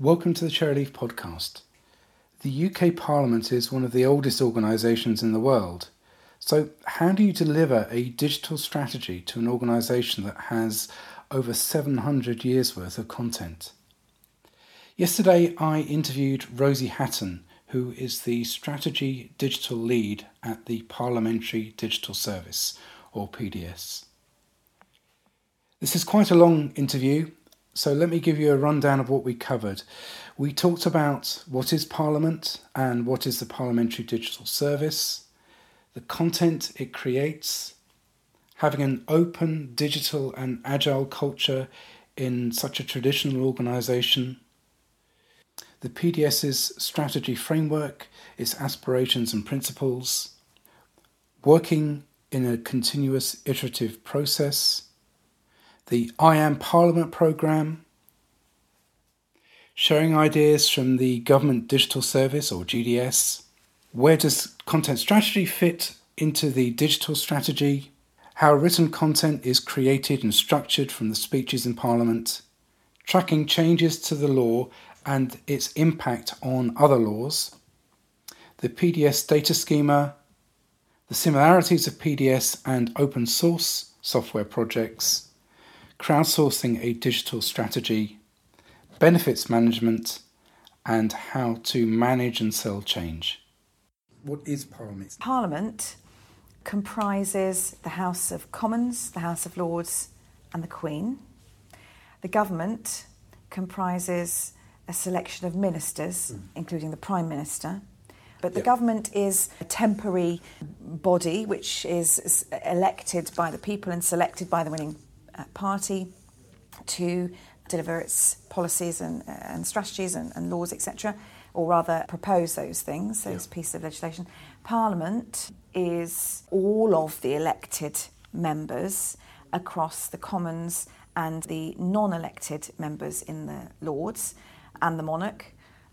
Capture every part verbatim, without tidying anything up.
Welcome to the Cherryleaf podcast. The U K Parliament is one of the oldest organisations in the world. So how do you deliver a digital strategy to an organisation that has over seven hundred years worth of content? Yesterday I interviewed Rosie Hatton, who is the Strategy Digital Lead at the Parliamentary Digital Service, or P D S. This is quite a long interview, so let me give you a rundown of what we covered. We talked about what is Parliament and what is the Parliamentary Digital Service, the content it creates, having an open, digital and agile culture in such a traditional organisation, the PDS's strategy framework, its aspirations and principles, working in a continuous iterative process, the I Am Parliament programme, sharing ideas from the Government Digital Service or G D S, where does content strategy fit into the digital strategy, how written content is created and structured from the speeches in Parliament, tracking changes to the law and its impact on other laws, the P D S data schema, the similarities of P D S and open source software projects, crowdsourcing a digital strategy, benefits management, and how to manage and sell change. What is Parliament? Parliament comprises the House of Commons, the House of Lords and the Queen. The government comprises a selection of ministers, mm. including the Prime Minister. But the yep. government is a temporary body which is elected by the people and selected by the winning uh, party to deliver its policies and, uh, and strategies and, and laws, et cetera, or rather propose those things, those yep. pieces of legislation. Parliament is all of the elected members across the Commons and the non-elected members in the Lords and the monarch.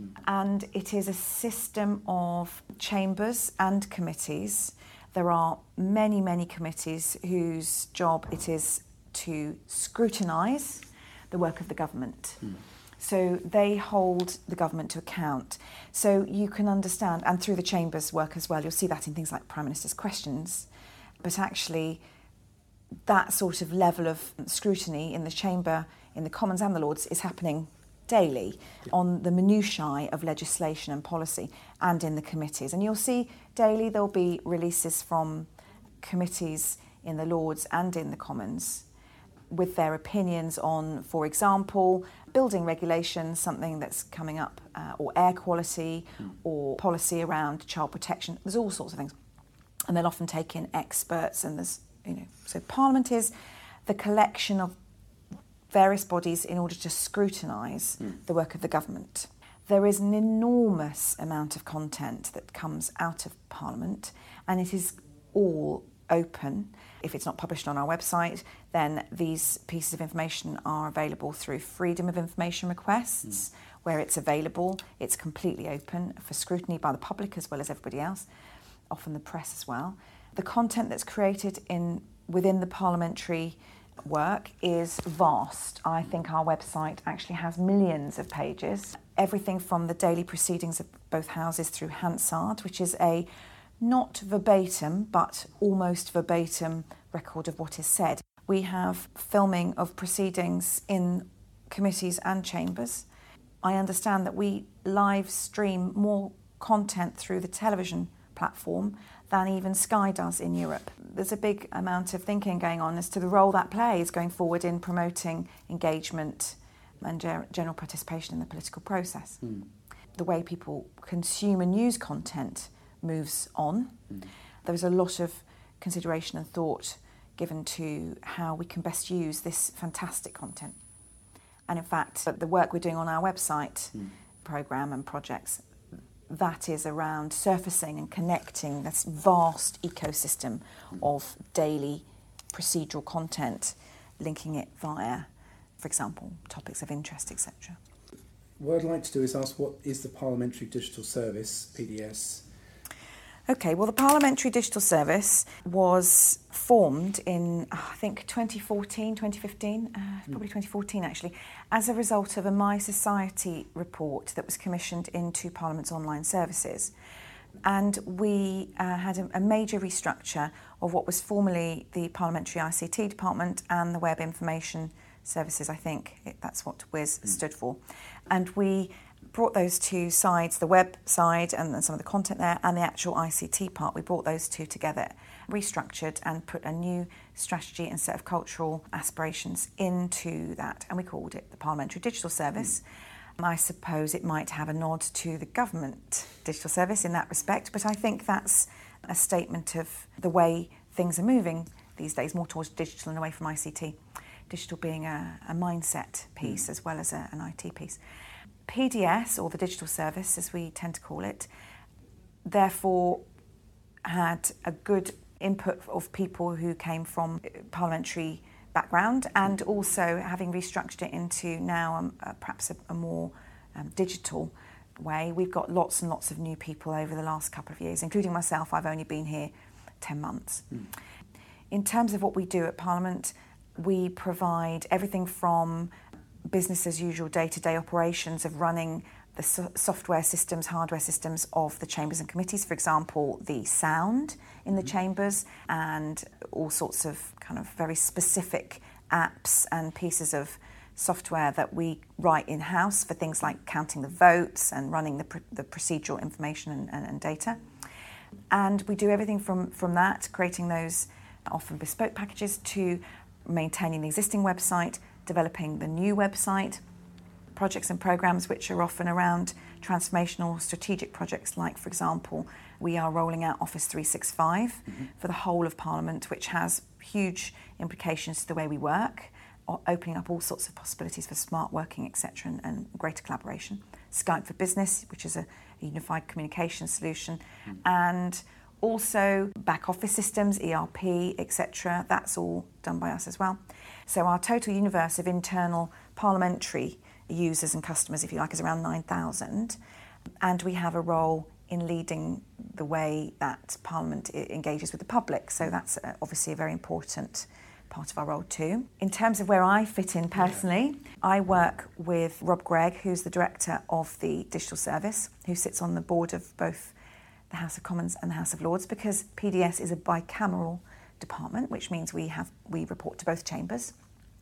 And it is a system of chambers and committees. There are many, many committees whose job it is to scrutinise the work of the government. Mm. So they hold the government to account. So you can understand, and through the chambers work as well, you'll see that in things like Prime Minister's questions, but actually that sort of level of scrutiny in the chamber, in the Commons and the Lords is happening daily on the minutiae of legislation and policy and in the committees. And you'll see daily there'll be releases from committees in the Lords and in the Commons with their opinions on, for example, building regulations, something that's coming up, uh, or air quality, mm. or policy around child protection. There's all sorts of things. And they'll often take in experts, and there's, you know, so Parliament is the collection of various bodies in order to scrutinise mm. the work of the government. There is an enormous amount of content that comes out of Parliament, and it is all open. If it's not published on our website, then these pieces of information are available through Freedom of Information requests, mm. where it's available. It's completely open for scrutiny by the public as well as everybody else, often the press as well. The content that's created in within the parliamentary work is vast. I think our website actually has millions of pages. Everything from the daily proceedings of both houses through Hansard, which is a not verbatim, but almost verbatim record of what is said. We have filming of proceedings in committees and chambers. I understand that we live stream more content through the television platform than even Sky does in Europe. There's a big amount of thinking going on as to the role that plays going forward in promoting engagement and ger- general participation in the political process. Mm. The way people consume and use content moves on. Mm. There's a lot of consideration and thought given to how we can best use this fantastic content. And in fact, the work we're doing on our website, mm. programme and projects, that is around surfacing and connecting this vast ecosystem mm. of daily procedural content, linking it via, for example, topics of interest, et cetera. What I'd like to do is ask, what is the Parliamentary Digital Service, P D S? Okay, well, the Parliamentary Digital Service was formed in, I think, twenty fourteen, twenty fifteen, uh, probably twenty fourteen actually, as a result of a My Society report that was commissioned into Parliament's online services. And we uh, had a, a major restructure of what was formerly the Parliamentary I C T Department and the Web Information Services, I think it, that's what W I S stood for. And we brought those two sides, the web side and, and some of the content there, and the actual I C T part, we brought those two together, restructured and put a new strategy and set of cultural aspirations into that, and we called it the Parliamentary Digital Service. Mm. I suppose it might have a nod to the government digital service in that respect, but I think that's a statement of the way things are moving these days, more towards digital and away from I C T. Digital being a, a mindset piece mm. as well as a, an I T piece. P D S, or the digital service as we tend to call it, therefore had a good input of people who came from parliamentary background, and also having restructured it into now um, uh, perhaps a, a more um, digital way. We've got lots and lots of new people over the last couple of years, including myself. I've only been here ten months. Mm. In terms of what we do at Parliament, we provide everything from business as usual day-to-day operations of running the so- software systems, hardware systems of the chambers and committees, for example, the sound in the mm-hmm. chambers, and all sorts of kind of very specific apps and pieces of software that we write in-house for things like counting the votes and running the, pr- the procedural information and, and, and data. And we do everything from, from that, creating those often bespoke packages, to maintaining the existing website, developing the new website, projects and programmes which are often around transformational strategic projects, like, for example, we are rolling out Office three sixty-five mm-hmm. for the whole of Parliament, which has huge implications to the way we work, opening up all sorts of possibilities for smart working, et cetera, and, and greater collaboration. Skype for Business, which is a, a unified communication solution, mm-hmm. and also back office systems, E R P, et cetera. That's all done by us as well. So our total universe of internal parliamentary users and customers, if you like, is around nine thousand. And we have a role in leading the way that Parliament engages with the public. So that's obviously a very important part of our role too. In terms of where I fit in personally, yeah. I work with Rob Gregg, who's the director of the Digital Service, who sits on the board of both the House of Commons and the House of Lords, because P D S is a bicameral department, which means we have we report to both chambers.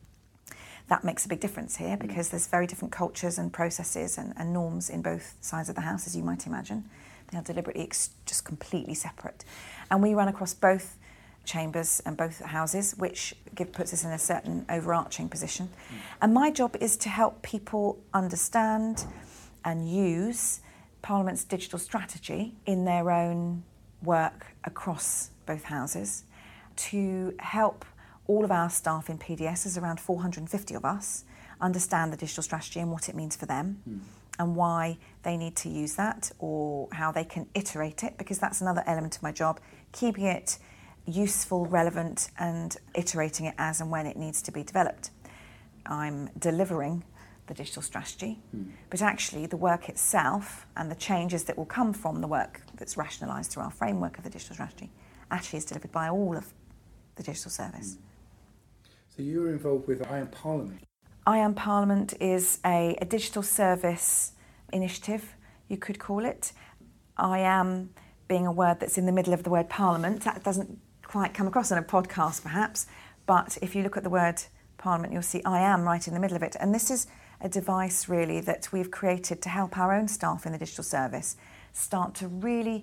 That makes a big difference here, because there's very different cultures and processes and, and norms in both sides of the House, as you might imagine. They are deliberately ex- just completely separate. And we run across both chambers and both houses, which give, puts us in a certain overarching position. Mm. And my job is to help people understand and use Parliament's digital strategy in their own work across both houses, to help all of our staff in P D S, there's around four hundred fifty of us, understand the digital strategy and what it means for them mm. and why they need to use that, or how they can iterate it, because that's another element of my job, keeping it useful, relevant, and iterating it as and when it needs to be developed. I'm delivering the digital strategy, mm. but actually the work itself and the changes that will come from the work that's rationalised through our framework of the digital strategy actually is delivered by all of the digital service. Mm. So you were involved with I Am Parliament. I Am Parliament is a, a digital service initiative, you could call it. I am being a word that's in the middle of the word Parliament. That doesn't quite come across on a podcast perhaps, but if you look at the word Parliament, you'll see I am right in the middle of it. And this is a device really that we've created to help our own staff in the digital service start to really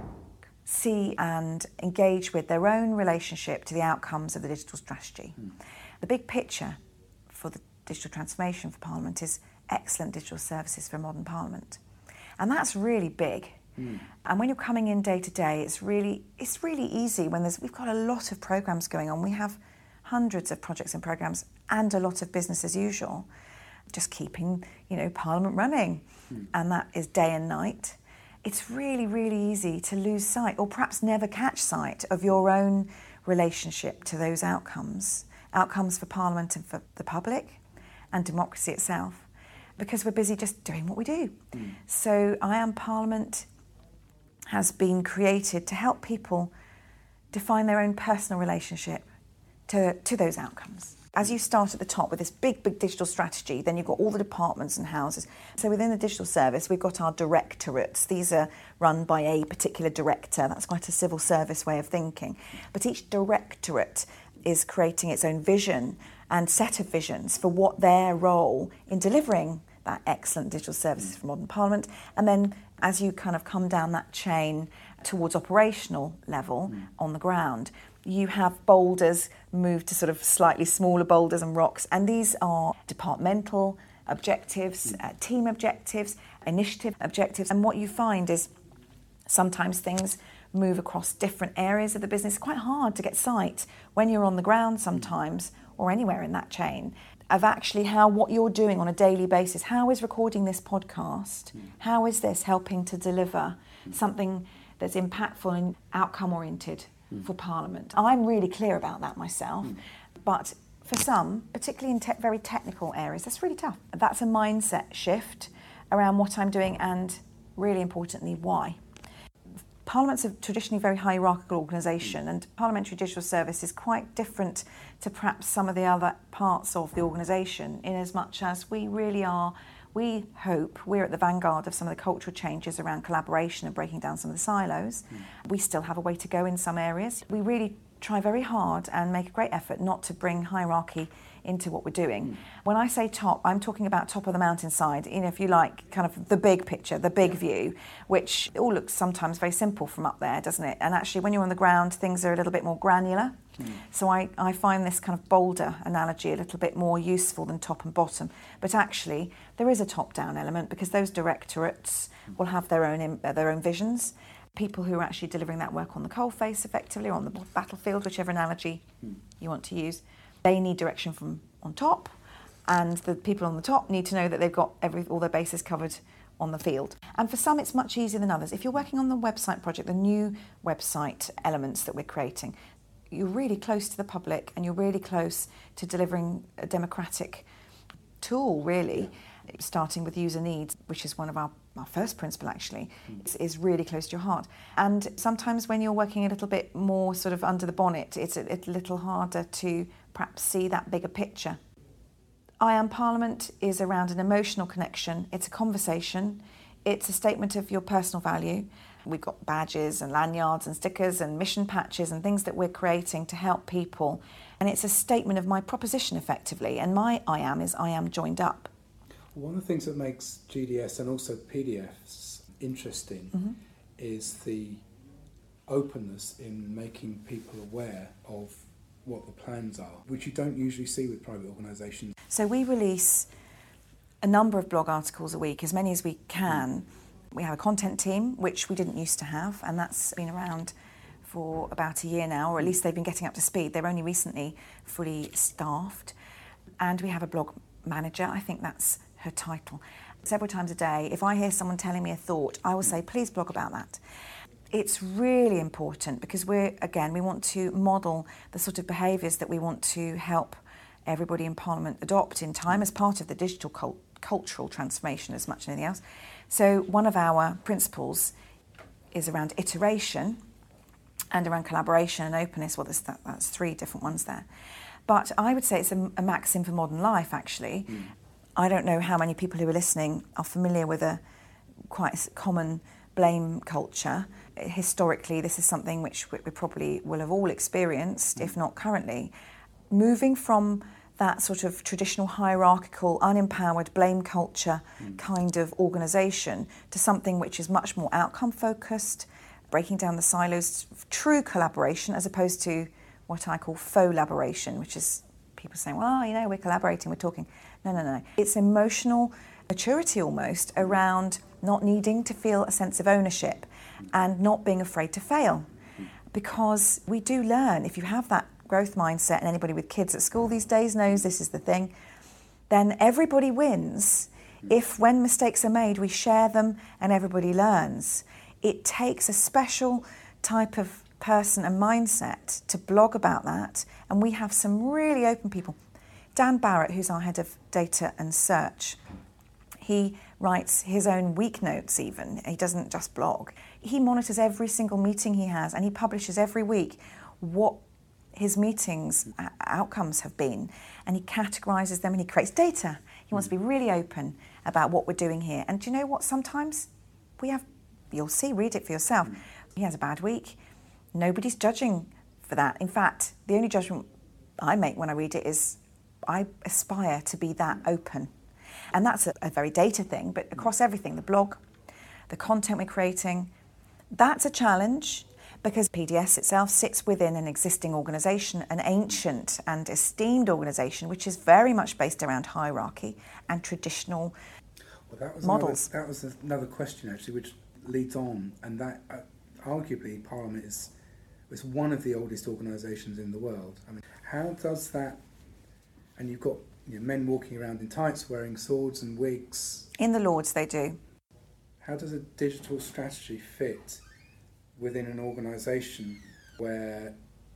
see and engage with their own relationship to the outcomes of the digital strategy. Mm. The big picture for the digital transformation for Parliament is excellent digital services for a modern Parliament. And that's really big. Mm. And when you're coming in day to day, it's really it's really easy when there's we've got a lot of programmes going on. We have hundreds of projects and programmes and a lot of business as usual, just keeping, you know, Parliament running. Mm. And that is day and night. It's really, really easy to lose sight, or perhaps never catch sight, of your own relationship to those outcomes, outcomes for Parliament and for the public and democracy itself, because we're busy just doing what we do. Mm. So I Am Parliament has been created to help people define their own personal relationship to, to those outcomes. As you start at the top with this big, big digital strategy, then you've got all the departments and houses. So within the digital service, we've got our directorates. These are run by a particular director. That's quite a civil service way of thinking. But each directorate is creating its own vision and set of visions for what their role in delivering that excellent digital services for modern Parliament. And then as you kind of come down that chain towards operational level mm. on the ground, you have boulders move to sort of slightly smaller boulders and rocks, and these are departmental objectives, uh, team objectives, initiative objectives. And what you find is sometimes things move across different areas of the business. It's quite hard to get sight when you're on the ground sometimes, or anywhere in that chain, of actually how what you're doing on a daily basis. How is recording this podcast, how is this helping to deliver something that's impactful and outcome-oriented for Parliament? I'm really clear about that myself, mm. but for some, particularly in te- very technical areas, that's really tough. That's a mindset shift around what I'm doing and, really importantly, why. Parliament's a traditionally very hierarchical organisation, and Parliamentary Digital Service is quite different to perhaps some of the other parts of the organisation, in as much as we really are, we hope, we're at the vanguard of some of the cultural changes around collaboration and breaking down some of the silos. Mm. We still have a way to go in some areas. We really try very hard and make a great effort not to bring hierarchy into what we're doing. Mm. When I say top, I'm talking about top of the mountainside, you know, if you like, kind of the big picture, the big yeah. view, which all looks sometimes very simple from up there, doesn't it? And actually, when you're on the ground, things are a little bit more granular. Mm. So I, I find this kind of boulder analogy a little bit more useful than top and bottom. But actually, there is a top-down element, because those directorates will have their own their own visions. People who are actually delivering that work on the coalface effectively, or on the battlefield, whichever analogy mm. you want to use, they need direction from on top, and the people on the top need to know that they've got every all their bases covered on the field. And for some, it's much easier than others. If you're working on the website project, the new website elements that we're creating, you're really close to the public, and you're really close to delivering a democratic tool, really, starting with user needs, which is one of our, our first principle, actually, mm. is really close to your heart. And sometimes when you're working a little bit more sort of under the bonnet, it's a, a little harder to perhaps see that bigger picture. I Am Parliament is around an emotional connection. It's a conversation. It's a statement of your personal value. We've got badges and lanyards and stickers and mission patches and things that we're creating to help people. And it's a statement of my proposition, effectively. And my I Am is I Am joined up. One of the things that makes G D S and also P D Fs interesting mm-hmm. is the openness in making people aware of what the plans are, which you don't usually see with private organisations. So we release a number of blog articles a week, as many as we can. We have a content team, which we didn't used to have, and that's been around for about a year now, or at least they've been getting up to speed. They're only recently fully staffed. And we have a blog manager, I think that's her title. Several times a day, if I hear someone telling me a thought, I will say, please blog about that. It's really important, because we're, again, we want to model the sort of behaviours that we want to help everybody in Parliament adopt in time as part of the digital cult- cultural transformation as much as anything else. So one of our principles is around iteration and around collaboration and openness. Well, that, that's three different ones there. But I would say it's a, a maxim for modern life, actually. Mm. I don't know how many people who are listening are familiar with a quite common blame culture. Historically, this is something which we probably will have all experienced, mm. if not currently. Moving from that sort of traditional hierarchical, unempowered blame culture mm. kind of organisation to something which is much more outcome-focused, breaking down the silos, true collaboration, as opposed to what I call faux collaboration, which is people saying, well, you know, we're collaborating, we're talking. No, no, no. It's emotional maturity almost around not needing to feel a sense of ownership and not being afraid to fail. Because we do learn, if you have that growth mindset, and anybody with kids at school these days knows this is the thing, then everybody wins if when mistakes are made, we share them and everybody learns. It takes a special type of person and mindset to blog about that, and we have some really open people. Dan Barrett, who's our head of data and search, he writes his own week notes even. He doesn't just blog. He monitors every single meeting he has, and he publishes every week what his meetings' outcomes have been, and he categorises them and he creates data. He wants to be really open about what we're doing here. And do you know what? Sometimes we have, you'll see, read it for yourself. He has a bad week. Nobody's judging for that. In fact, the only judgment I make when I read it is I aspire to be that open. And that's a, a very data thing, but across everything, the blog, the content we're creating, that's a challenge because P D S itself sits within an existing organisation, an ancient and esteemed organisation, which is very much based around hierarchy and traditional well, that was models. Another, that was another question, actually, which leads on, and that uh, arguably Parliament is, is one of the oldest organisations in the world. I mean, how does that, and you've got you know, men walking around in tights wearing swords and wigs. In the Lords they do. How does a digital strategy fit within an organisation where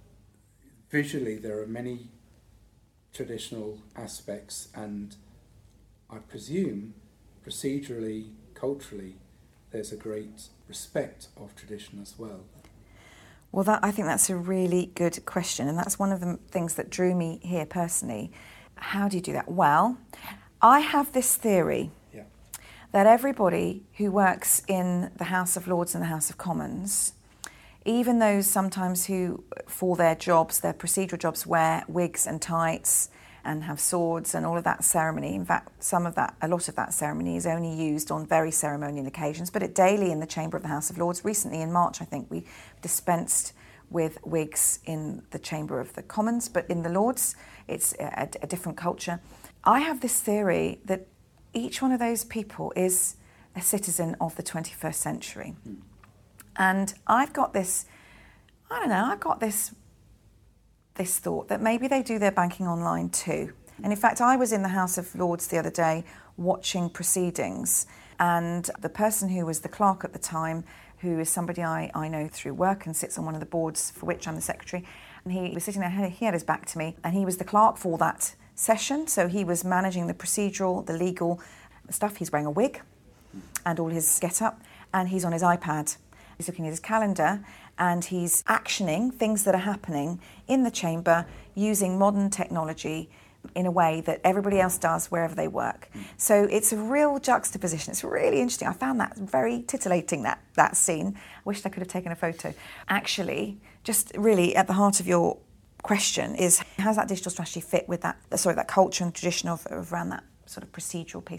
visually there are many traditional aspects and I presume procedurally, culturally, there's a great respect of tradition as well? Well, that I think that's a really good question, and that's one of the things that drew me here personally. How do you do that? Well, I have this theory yeah. that everybody who works in the House of Lords and the House of Commons, even those sometimes who, for their jobs, their procedural jobs, wear wigs and tights and have swords and all of that ceremony. In fact, some of that, a lot of that ceremony is only used on very ceremonial occasions, but it daily in the Chamber of the House of Lords. Recently, in March, I think, we dispensed with wigs in the Chamber of the Commons, but in the Lords, it's a, a different culture. I have this theory that each one of those people is a citizen of the twenty-first century. Mm. And I've got this, I don't know, I've got this this thought that maybe they do their banking online too. And in fact, I was in the House of Lords the other day watching proceedings, and the person who was the clerk at the time, who is somebody I, I know through work and sits on one of the boards for which I'm the secretary, and he was sitting there, he had his back to me, and he was the clerk for that session, so he was managing the procedural, the legal stuff. He's wearing a wig and all his get-up, and he's on his iPad. He's looking at his calendar and he's actioning things that are happening in the chamber using modern technology in a way that everybody else does wherever they work. So it's a real juxtaposition. It's really interesting. I found that very titillating, that, that scene. I wished I could have taken a photo. Actually, just really at the heart of your question is, how does that digital strategy fit with that, sorry, that culture and tradition of, of around that sort of procedural piece?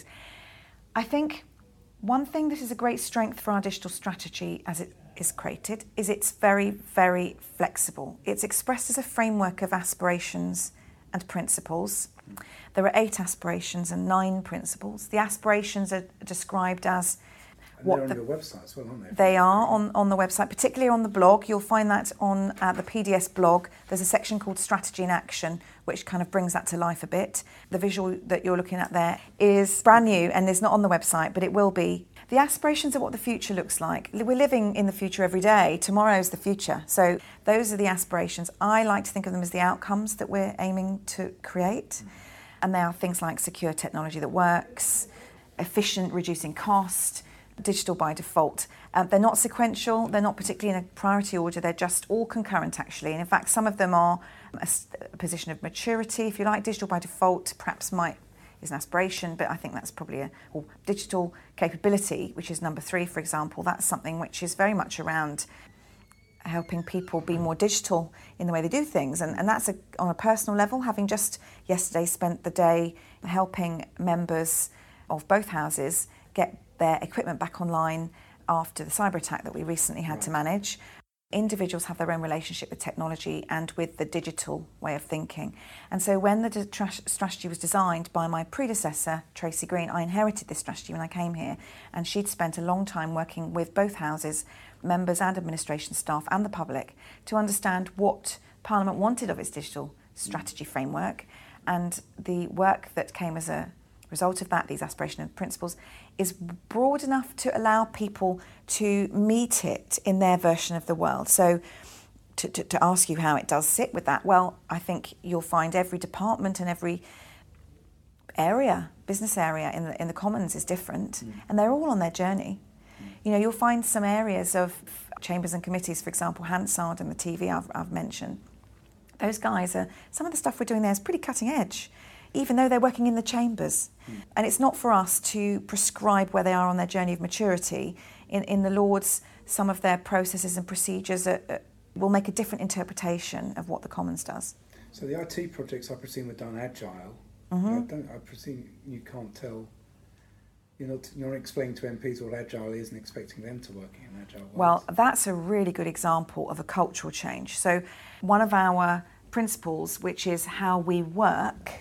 I think one thing that is a great strength for our digital strategy as it is created is it's very, very flexible. It's expressed as a framework of aspirations and principles. There are eight aspirations and nine principles. The aspirations are described as and what they're on the, your website as well, aren't they? They are on, on the website, particularly on the blog. You'll find that on uh, the P D S blog. There's a section called Strategy in Action, which kind of brings that to life a bit. The visual that you're looking at there is brand new and is not on the website, but it will be. The aspirations are what the future looks like. We're living in the future every day. Tomorrow's the future. So those are the aspirations. I like to think of them as the outcomes that we're aiming to create. And they are things like secure technology that works, efficient, reducing cost, digital by default. Uh, they're not sequential, they're not particularly in a priority order, they're just all concurrent actually. And in fact, some of them are a, a position of maturity, if you like. Digital by default perhaps might is an aspiration, but I think that's probably a or digital capability, which is number three, for example. That's something which is very much around helping people be more digital in the way they do things. And, and that's a, on a personal level, having just yesterday spent the day helping members of both houses get their equipment back online after the cyber attack that we recently had to manage. Individuals have their own relationship with technology and with the digital way of thinking. And so when the de- strategy was designed by my predecessor, Tracy Green, I inherited this strategy when I came here, and she'd spent a long time working with both houses, members and administration staff and the public, to understand what Parliament wanted of its digital strategy framework. And the work that came as a result of that, these aspirational principles, is broad enough to allow people to meet it in their version of the world. So to, to, to ask you how it does sit with that, well, I think you'll find every department and every area, business area in the, in the Commons is different, mm. and they're all on their journey. You know, you'll find some areas of chambers and committees, for example, Hansard and the T V I've, I've mentioned. Those guys are, some of the stuff we're doing there is pretty cutting edge, even though they're working in the chambers. Mm. And it's not for us to prescribe where they are on their journey of maturity. In, in the Lords, some of their processes and procedures are, are, will make a different interpretation of what the Commons does. So the I T projects, I presume, are done agile. Mm-hmm. I, don't, I presume you can't tell, you're not, you're not explaining to M Ps what agile is and expecting them to work in agile ways. Well, that's a really good example of a cultural change. So one of our principles, which is how we work,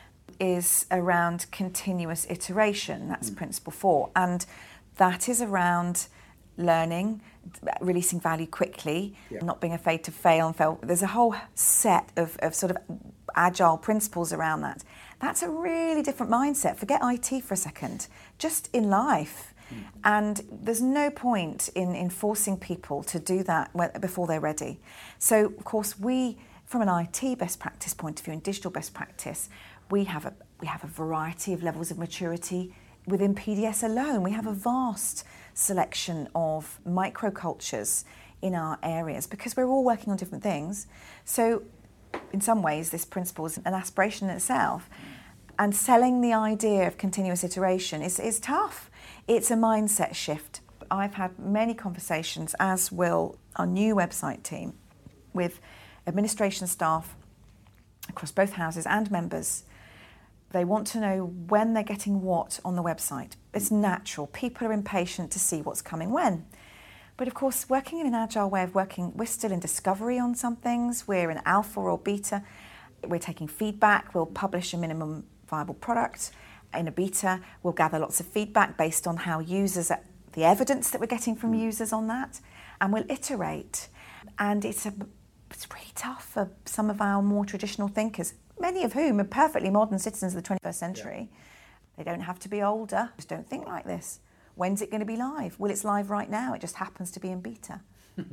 is around continuous iteration. That's mm. principle four. And that is around learning, releasing value quickly, yeah. not being afraid to fail and fail. There's a whole set of, of sort of agile principles around that. That's a really different mindset. Forget I T for a second, just in life. Mm. And there's no point in, in forcing people to do that before they're ready. So, of course, we, from an I T best practice point of view and digital best practice, we have a we have a variety of levels of maturity within P D S alone. We have a vast selection of microcultures in our areas because we're all working on different things. So in some ways, this principle is an aspiration in itself. And selling the idea of continuous iteration is, is tough. It's a mindset shift. I've had many conversations, as will our new website team, with administration staff across both houses and members. They want to know when they're getting what on the website. It's natural. People are impatient to see what's coming when. But of course, working in an agile way of working, we're still in discovery on some things. We're in alpha or beta. We're taking feedback. We'll publish a minimum viable product. In a beta, we'll gather lots of feedback based on how users, the evidence that we're getting from users on that, and we'll iterate. And it's, a, it's really tough for some of our more traditional thinkers, many of whom are perfectly modern citizens of the twenty-first century. Yeah. They don't have to be older, just don't think like this. When's it going to be live? Well, it's live right now. It just happens to be in beta.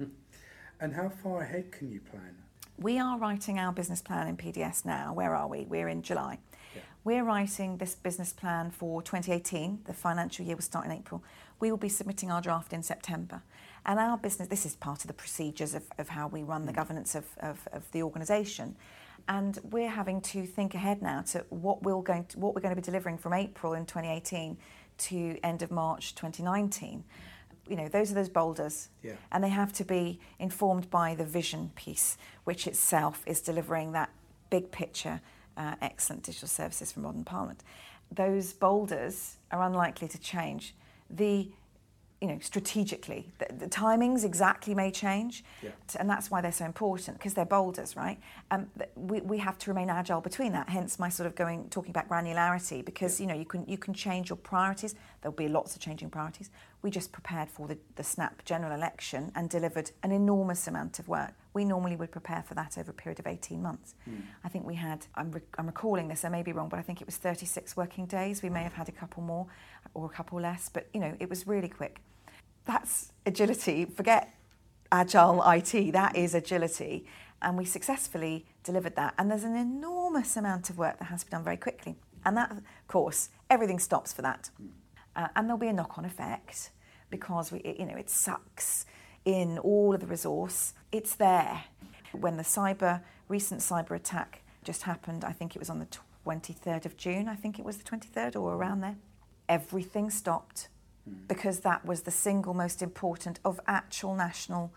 And how far ahead can you plan? We are writing our business plan in P D S now. Where are we? We're in July. Yeah. We're writing this business plan for twenty eighteen. The financial year will start in April. We will be submitting our draft in September. And our business, this is part of the procedures of, of how we run the governance of, of, of the organisation. And we're having to think ahead now to what, we're going to, what we're going to be delivering from April in twenty eighteen to end of March twenty nineteen. You know, those are those boulders. Yeah. And they have to be informed by the vision piece, which itself is delivering that big picture, uh, excellent digital services for modern Parliament. Those boulders are unlikely to change. The You know, strategically, the, the timings exactly may change, yeah. and that's why they're so important, because they're boulders, right? Um, we we have to remain agile between that. Hence, my sort of going talking about granularity, because yeah. you know you can you can change your priorities. There'll be lots of changing priorities. We just prepared for the, the snap general election and delivered an enormous amount of work. We normally would prepare for that over a period of eighteen months. Mm. I think we had. I'm re- I'm recalling this. I may be wrong, but I think it was thirty-six working days. We may have had a couple more or a couple less, but you know it was really quick. That's agility. Forget agile I T. That is agility. And we successfully delivered that. And there's an enormous amount of work that has to be done very quickly. And that, of course, everything stops for that. Uh, and there'll be a knock-on effect because we, you know, it sucks in all of the resource. It's there. When the cyber, recent cyber attack just happened, I think it was on the twenty-third of June, I think it was the twenty-third or around there, everything stopped. Because that was the single most important of actual national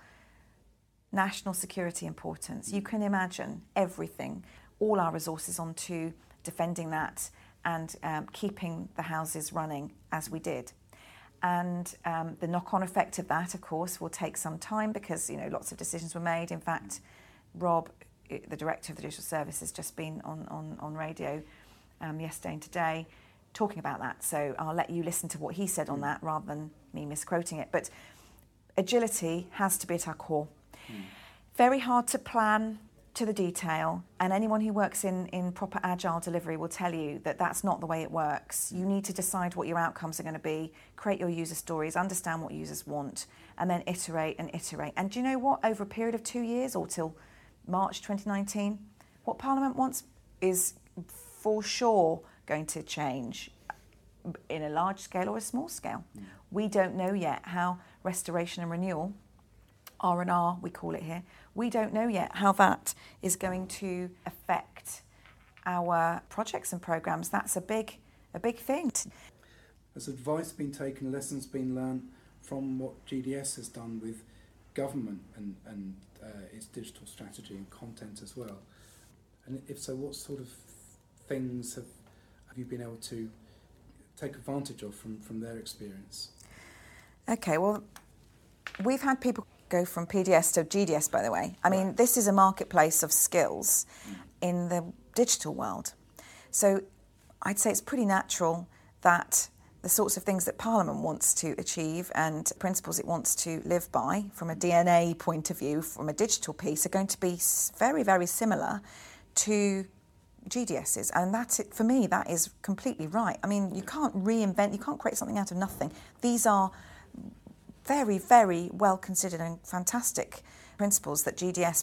national security importance. You can imagine everything, all our resources onto defending that and um, keeping the houses running as we did. And um, the knock-on effect of that, of course, will take some time because you know lots of decisions were made. In fact, Rob, the director of the digital service, has just been on on, on radio um, yesterday and today, talking about that, so I'll let you listen to what he said on that rather than me misquoting it. But agility has to be at our core. Mm. Very hard to plan to the detail, and anyone who works in, in proper agile delivery will tell you that that's not the way it works. You need to decide what your outcomes are going to be, create your user stories, understand what users want, and then iterate and iterate. And do you know what? Over a period of two years or till March twenty nineteen, what Parliament wants is for sure going to change. in a large scale or a small scale. Mm. We don't know yet how restoration and renewal, R and R we call it here, we don't know yet how that is going to affect our projects and programmes. That's a big, a big thing. Has advice been taken, lessons been learned from what G D S has done with government and, and uh, its digital strategy and content as well? And if so, what sort of things have, have you been able to take advantage of from, from their experience? Okay, well, we've had people go from P D S to G D S, by the way. I mean, right. This is a marketplace of skills mm. in the digital world. So I'd say it's pretty natural that the sorts of things that Parliament wants to achieve and principles it wants to live by from a D N A point of view, from a digital piece, are going to be very, very similar to G D S's. And that, for me, that is completely right. I mean, you can't reinvent, you can't create something out of nothing. These are very, very well considered and fantastic principles that G D S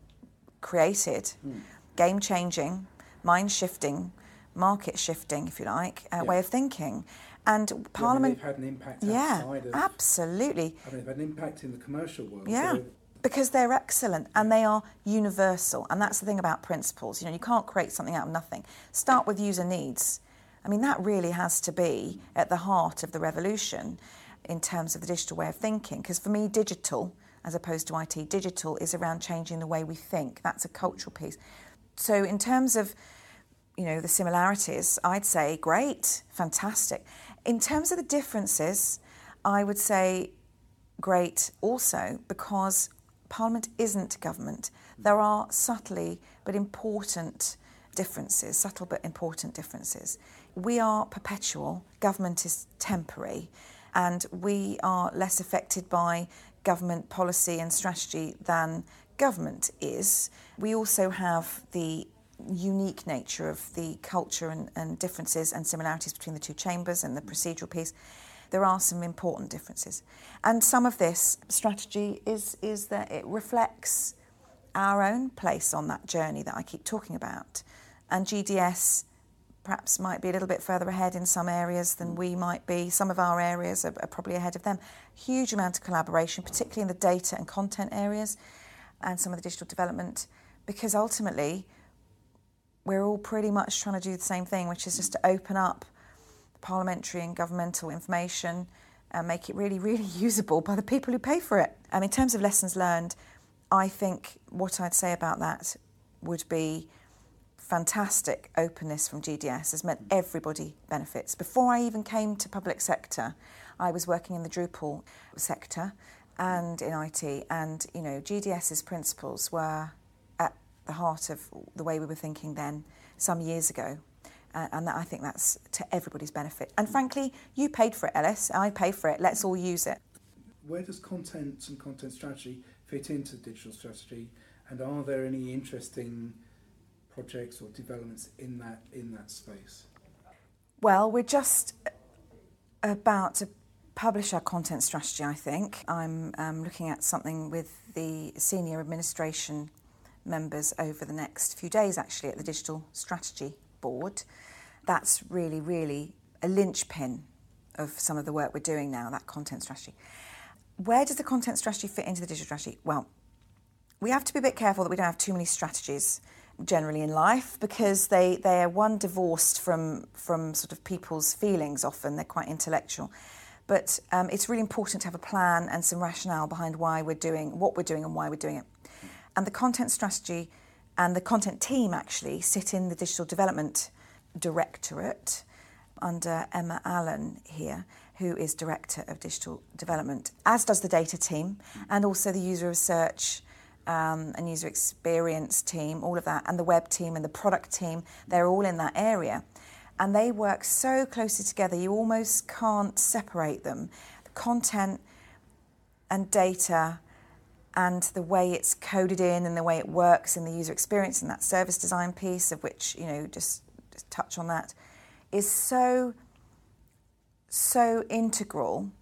created. Mm. Game-changing, mind-shifting, market-shifting, if you like, uh, yeah. way of thinking. And Parliament... Yeah, I mean, they've had an impact yeah, outside of... absolutely. I mean, they've had an impact in the commercial world. Yeah, so because they're excellent and they are universal. And that's the thing about principles. You know, you can't create something out of nothing. Start with user needs. I mean, that really has to be at the heart of the revolution in terms of the digital way of thinking. Because for me, digital, as opposed to I T, digital is around changing the way we think. That's a cultural piece. So in terms of, you know, the similarities, I'd say great, fantastic. In terms of the differences, I would say great also, because Parliament isn't government. There are subtly but important differences, subtle but important differences. We are perpetual, government is temporary, and we are less affected by government policy and strategy than government is. We also have the unique nature of the culture and, and differences and similarities between the two chambers and the procedural piece. There are some important differences. And some of this strategy is, is that it reflects our own place on that journey that I keep talking about. And G D S perhaps might be a little bit further ahead in some areas than we might be. Some of our areas are, are probably ahead of them. Huge amount of collaboration, particularly in the data and content areas and some of the digital development, because ultimately we're all pretty much trying to do the same thing, which is just to open up parliamentary and governmental information and make it really, really usable by the people who pay for it. Um, in terms of lessons learned, I think what I'd say about that would be fantastic openness from G D S has meant everybody benefits. Before I even came to public sector, I was working in the Drupal sector and in I T, and you know, GDS's principles were at the heart of the way we were thinking then, some years ago. Uh, and that, I think that's to everybody's benefit. And frankly, you paid for it, Ellis. I paid for it. Let's all use it. Where does content and content strategy fit into digital strategy? And are there any interesting projects or developments in that in that space? Well, we're just about to publish our content strategy, I think. I'm um, looking at something with the senior administration members over the next few days, actually, at the Digital Strategy Board. That's really, really a linchpin of some of the work we're doing now, that content strategy. Where does the content strategy fit into the digital strategy? Well, we have to be a bit careful that we don't have too many strategies generally in life, because they, they are one divorced from, from sort of people's feelings often. They're quite intellectual. But um, it's really important to have a plan and some rationale behind why we're doing what we're doing and why we're doing it. And the content strategy and the content team actually sit in the Digital Development Directorate under Emma Allen here, who is Director of Digital Development, as does the data team and also the user research um, and user experience team, all of that, and the web team and the product team. They're all in that area. And they work so closely together, you almost can't separate them. The content and data and the way it's coded in and the way it works in the user experience and that service design piece, of which, you know, just, just touch on that, is so, so integral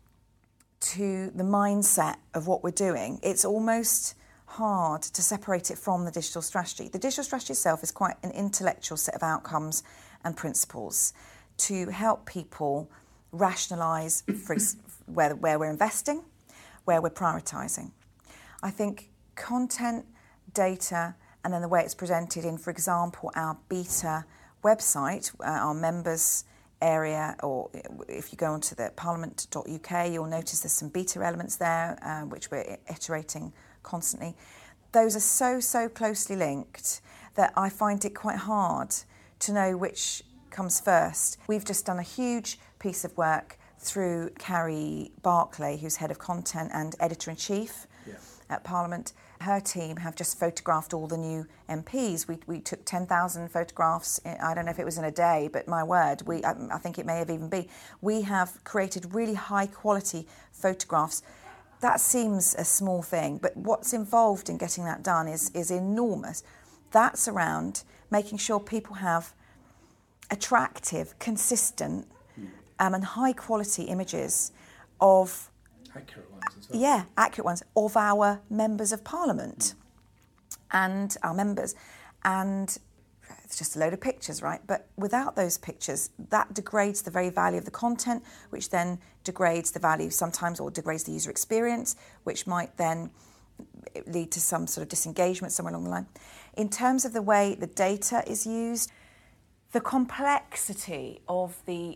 to the mindset of what we're doing. It's almost hard to separate it from the digital strategy. The digital strategy itself is quite an intellectual set of outcomes and principles to help people rationalise where, where we're investing, where we're prioritising. I think content, data, and then the way it's presented in, for example, our beta website, uh, our members area, or if you go onto the parliament dot U K, you'll notice there's some beta elements there, uh, which we're iterating constantly. Those are so, so closely linked that I find it quite hard to know which comes first. We've just done a huge piece of work through Carrie Barclay, who's head of content and editor-in-chief yeah. at Parliament. Her team have just photographed all the new M Ps. We we took ten thousand photographs, in, I don't know if it was in a day, but my word, we I, I think it may have even been. We have created really high-quality photographs. That seems a small thing, but what's involved in getting that done is, is enormous. That's around making sure people have attractive, consistent, um, and high-quality images of... Accurate ones as well. Yeah, accurate ones of our members of Parliament and our members. And it's just a load of pictures, right? But without those pictures, that degrades the very value of the content, which then degrades the value sometimes, or degrades the user experience, which might then lead to some sort of disengagement somewhere along the line. In terms of the way the data is used, the complexity of the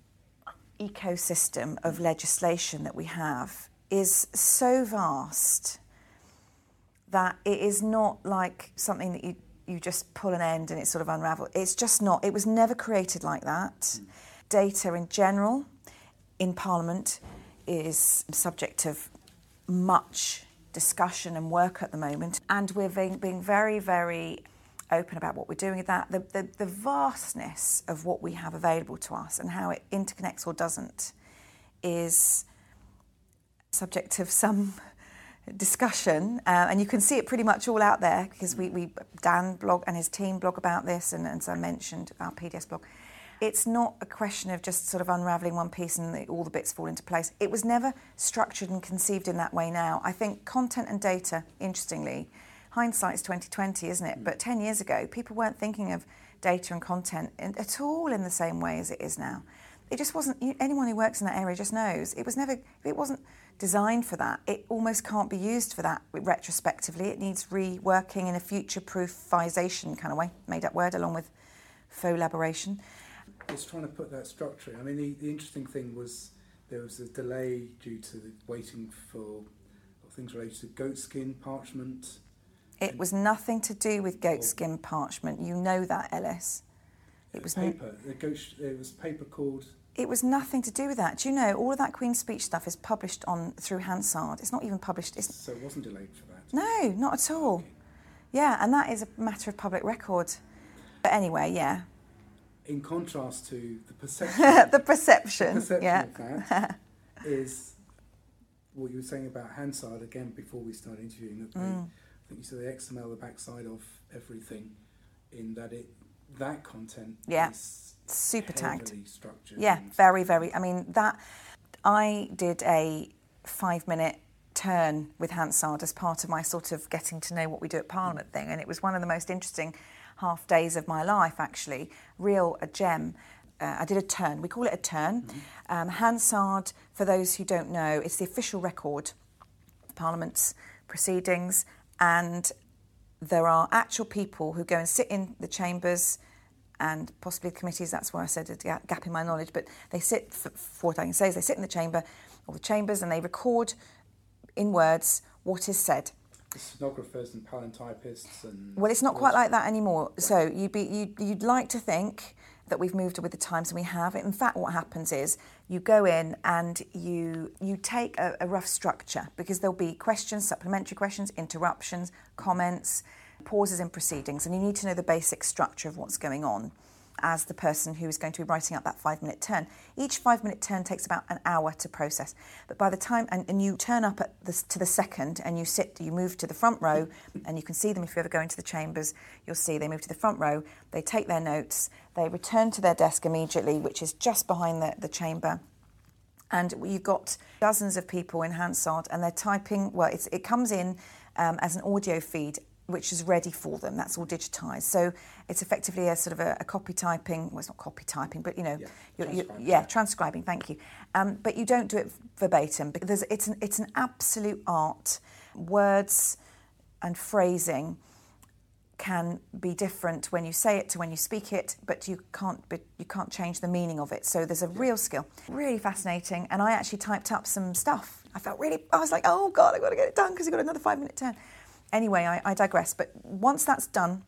ecosystem of legislation that we have is so vast that it is not like something that you, you just pull an end and it sort of unravels. It's just not. It was never created like that. Mm. Data in general in Parliament is subject of much discussion and work at the moment, and we're being, being very, very open about what we're doing with that. The, the, the vastness of what we have available to us and how it interconnects or doesn't is subject of some discussion, uh, and you can see it pretty much all out there because we, we Dan blog and his team blog about this, and, and as I mentioned, our P D S blog. It's not a question of just sort of unravelling one piece and the, all the bits fall into place. It was never structured and conceived in that way now. I think content and data, interestingly, hindsight's twenty twenty, isn't it? But ten years ago, people weren't thinking of data and content in, at all in the same way as it is now. It just wasn't. Anyone who works in that area just knows it was never. It wasn't designed for that. It almost can't be used for that retrospectively. It needs reworking in a future-proofization kind of way, made-up word, along with faux elaboration. It's trying to put that structure. I mean, the, the interesting thing was there was a delay due to the waiting for things related to goatskin parchment. It was nothing to do with goatskin parchment. You know that, Ellis. It was paper. N- the goat, it was paper called. It was nothing to do with that. Do you know all of that Queen's Speech stuff is published on through Hansard? It's not even published. It's, so it wasn't delayed for that. No, not at all. Okay. Yeah, and that is a matter of public record. But anyway, yeah. In contrast to the perception. the perception. The perception yeah. of that is what you were saying about Hansard again before we started interviewing. That they, mm. I think you said the X M L, the backside of everything, in that it that content yeah. is super tagged. Structured. Yeah, very, very. I mean, that I did a five-minute turn with Hansard as part of my sort of getting to know what we do at Parliament mm. thing, and it was one of the most interesting half days of my life, actually. Real a gem. Uh, I did a turn. We call it a turn. Mm-hmm. Um, Hansard, for those who don't know, it's the official record of Parliament's proceedings, and there are actual people who go and sit in the chambers and possibly committees. That's where I said a gap in my knowledge, but they sit, for, for what I can say is they sit in the chamber or the chambers and they record in words what is said. The stenographers and palantypists and... Well, it's not quite like that anymore. Right. So you'd, be, you'd, you'd like to think that we've moved with the times, and we have. In fact, what happens is you go in and you you take a, a rough structure, because there'll be questions, supplementary questions, interruptions, comments, pauses in proceedings, and you need to know the basic structure of what's going on as the person who is going to be writing up that five-minute turn. Each five-minute turn takes about an hour to process. But by the time, and, and you turn up at the, to the second, and you sit, you move to the front row, and you can see them if you ever go into the chambers, you'll see they move to the front row, they take their notes, they return to their desk immediately, which is just behind the, the chamber. And you've got dozens of people in Hansard, and they're typing, well, it's, it comes in um, as an audio feed which is ready for them. That's all digitised. So it's effectively a sort of a, a copy typing. Well, it's not copy typing, but you know, yeah, you're, transcribing. You're, yeah, transcribing. Thank you. Um, but you don't do it verbatim because it's an it's an absolute art. Words and phrasing can be different when you say it to when you speak it, but you can't but you can't change the meaning of it. So there's a real skill. Really fascinating. And I actually typed up some stuff. I felt really, I was like, oh God, I've got to get it done because you've got another five minute turn. Anyway, I, I digress. But once that's done,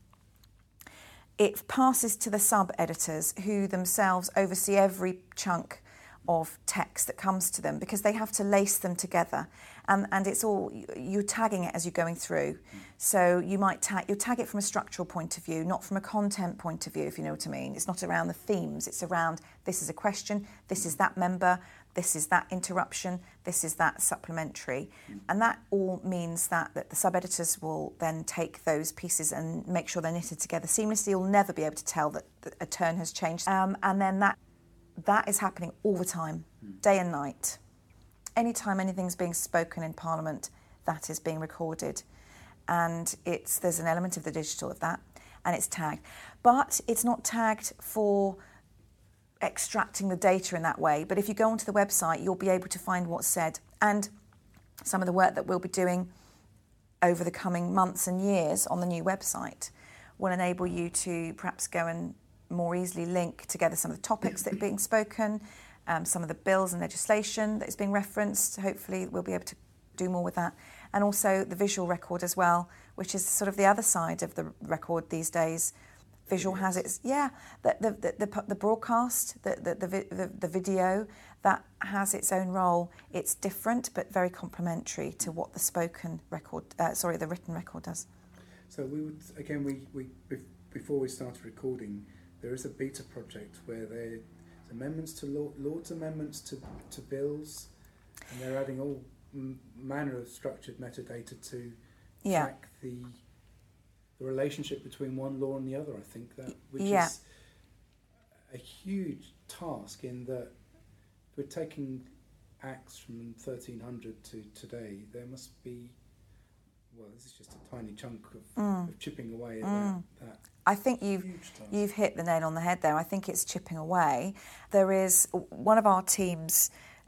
it passes to the sub-editors who themselves oversee every chunk of text that comes to them because they have to lace them together. And, and it's all, you're tagging it as you're going through. So you might tag, you tag it from a structural point of view, not from a content point of view, if you know what I mean. It's not around the themes. It's around, this is a question, this is that member, this is that interruption, this is that supplementary. And that all means that, that the sub-editors will then take those pieces and make sure they're knitted together seamlessly. You'll never be able to tell that, that a turn has changed. Um, and then that that is happening all the time, day and night. Anytime anything's being spoken in Parliament, that is being recorded. And it's there's an element of the digital of that, and it's tagged. But it's not tagged for extracting the data in that way. But if you go onto the website, you'll be able to find what's said. And some of the work that we'll be doing over the coming months and years on the new website will enable you to perhaps go and more easily link together some of the topics that are being spoken, um, some of the bills and legislation that is being referenced. Hopefully we'll be able to do more with that. And also the visual record as well, which is sort of the other side of the record these days. Visual has its, yeah, the the the, the, the broadcast, the the, the the the video, that has its own role. It's different but very complementary to what the spoken record, uh, sorry, the written record does. So we would, again, we, we before we started recording, there is a beta project where there's amendments to law, Lord's amendments to to bills, and they're adding all m- manner of structured metadata to yeah. track the the relationship between one law and the other. I think that, which yeah. is a huge task in that we're taking acts from thirteen hundred to today. There must be, well, this is just a tiny chunk of, mm. of chipping away at mm. that. that I think you've you've hit the nail on the head there. I think it's chipping away. There is one of our teams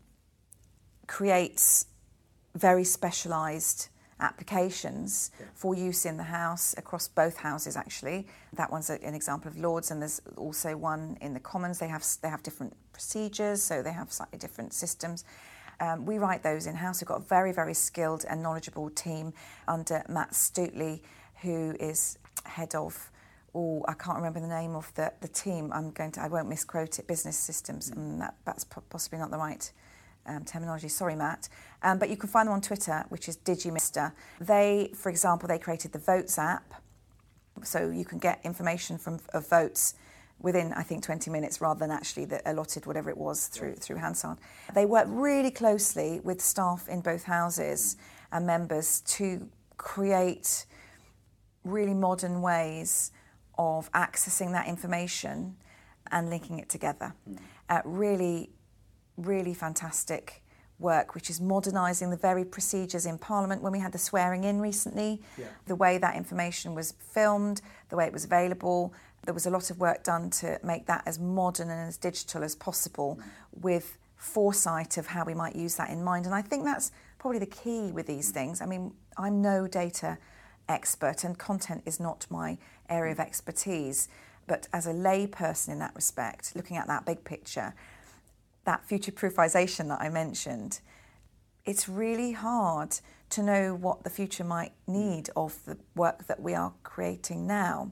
creates very specialised applications yeah. for use in the House, across both houses actually. That one's an example of Lords, and there's also one in the Commons. They have they have different procedures, so they have slightly different systems. Um, we write those in-house. We've got a very, very skilled and knowledgeable team under Matt Stootley, who is head of Oh, I can't remember the name of the, the team. I'm going to, I won't misquote it, Business Systems, mm. and that, that's po- possibly not the right um, terminology. Sorry, Matt. Um, but you can find them on Twitter, which is DigiMister. They, for example, they created the Votes app, so you can get information from of votes within, I think, twenty minutes rather than actually the allotted whatever it was through right. through Hansard. They work really closely with staff in both houses and members to create really modern ways of accessing that information and linking it together. Mm. Uh, really, really fantastic work, which is modernising the very procedures in Parliament. When we had the swearing in recently, yeah. the way that information was filmed, the way it was available, there was a lot of work done to make that as modern and as digital as possible mm. with foresight of how we might use that in mind. And I think that's probably the key with these things. I mean, I'm no data expert and content is not my area of expertise, but as a lay person in that respect, looking at that big picture, that future-proofisation that I mentioned, it's really hard to know what the future might need of the work that we are creating now.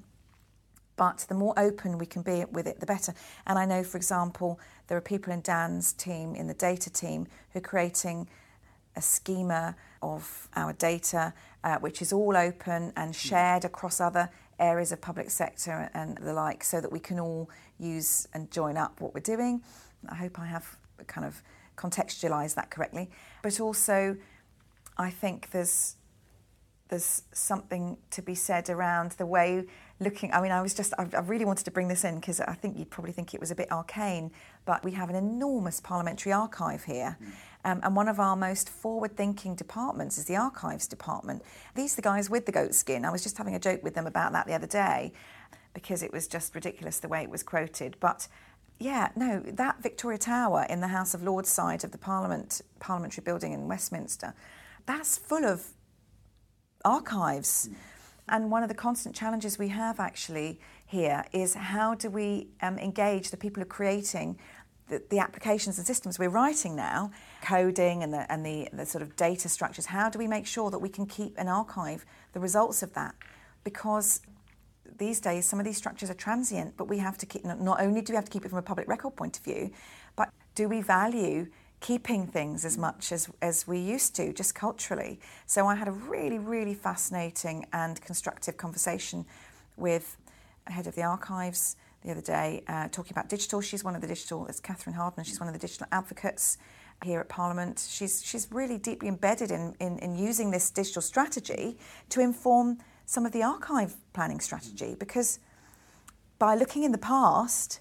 But the more open we can be with it, the better. And I know, for example, there are people in Dan's team, in the data team, who are creating a schema of our data, uh, which is all open and shared across other areas of public sector and the like, so that we can all use and join up what we're doing. I hope I have kind of contextualised that correctly. But also, I think there's there's something to be said around the way looking. I mean, I was just, I, I really wanted to bring this in because I think you'd probably think it was a bit arcane, but we have an enormous parliamentary archive here. Mm. Um, and one of our most forward-thinking departments is the archives department. These are the guys with the goat skin. I was just having a joke with them about that the other day because it was just ridiculous the way it was quoted. But yeah, no, that Victoria Tower in the House of Lords side of the Parliament, parliamentary building in Westminster, that's full of archives. Mm. And one of the constant challenges we have actually here is how do we um, engage the people who are creating the, the applications and systems we're writing now, coding and, the, and the, the sort of data structures. How do we make sure that we can keep and archive the results of that? Because these days some of these structures are transient, but we have to keep, not only do we have to keep it from a public record point of view, but do we value keeping things as much as, as we used to, just culturally. So I had a really, really fascinating and constructive conversation with a head of the archives the other day, uh, talking about digital. She's one of the digital, it's Catherine Hardman, she's one of the digital advocates here at Parliament. She's she's really deeply embedded in, in, in using this digital strategy to inform some of the archive planning strategy, because by looking in the past,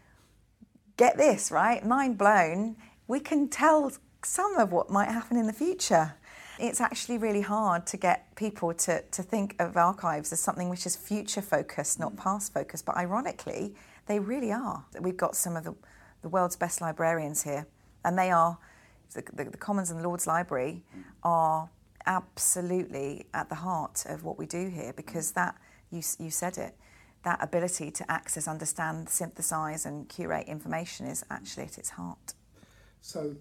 get this, right, mind blown, we can tell some of what might happen in the future. It's actually really hard to get people to, to think of archives as something which is future-focused, not past-focused, but ironically, they really are. We've got some of the, the world's best librarians here, and they are, the, the, the Commons and the Lords Library are absolutely at the heart of what we do here, because that, you, you said it, that ability to access, understand, synthesise and curate information is actually at its heart. So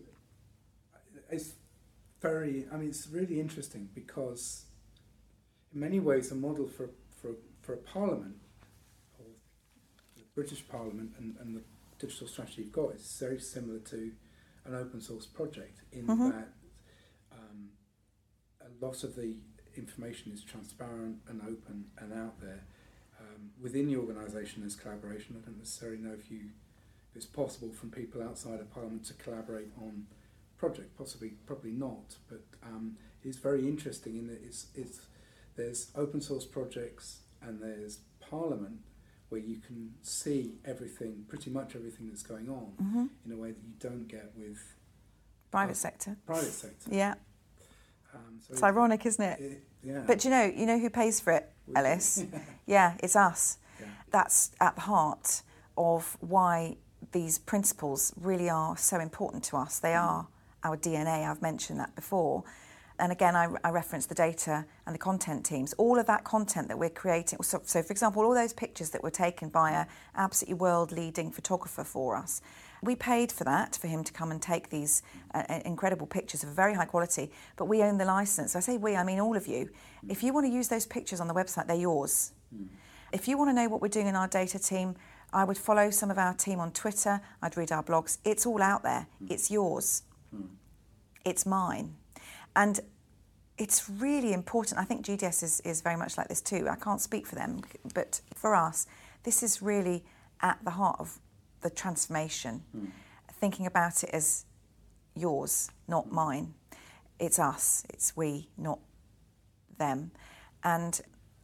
it's very, I mean, it's really interesting because in many ways a model for, for, for a parliament, or the British Parliament and, and the digital strategy you've got is very similar to an open source project in mm-hmm. that um, a lot of the information is transparent and open and out there. Um, within the organisation there's collaboration. I don't necessarily know if you it's possible from people outside of Parliament to collaborate on project, possibly, probably not, but um, it's very interesting in that it's, it's, there's open source projects and there's Parliament where you can see everything, pretty much everything that's going on mm-hmm. in a way that you don't get with private uh, sector. Private sector. Yeah. Um, so it's it, ironic, isn't it? it? Yeah. But do you know, you know who pays for it, we Ellis? Yeah, it's us. Yeah. That's at the heart of why these principles really are so important to us. They mm. are our D N A, I've mentioned that before. And again, I, I referenced the data and the content teams. All of that content that we're creating, so, so for example, all those pictures that were taken by an absolutely world-leading photographer for us, we paid for that, for him to come and take these uh, incredible pictures of very high quality, but we own the licence. So I say we, I mean all of you. If you want to use those pictures on the website, they're yours. Mm. If you want to know what we're doing in our data team, I would follow some of our team on Twitter, I'd read our blogs. It's all out there. Mm. It's yours. Mm. It's mine. And it's really important. I think G D S is, is very much like this too. I can't speak for them, but for us, this is really at the heart of the transformation. Mm. Thinking about it as yours, not mm. mine. It's us, it's we, not them. And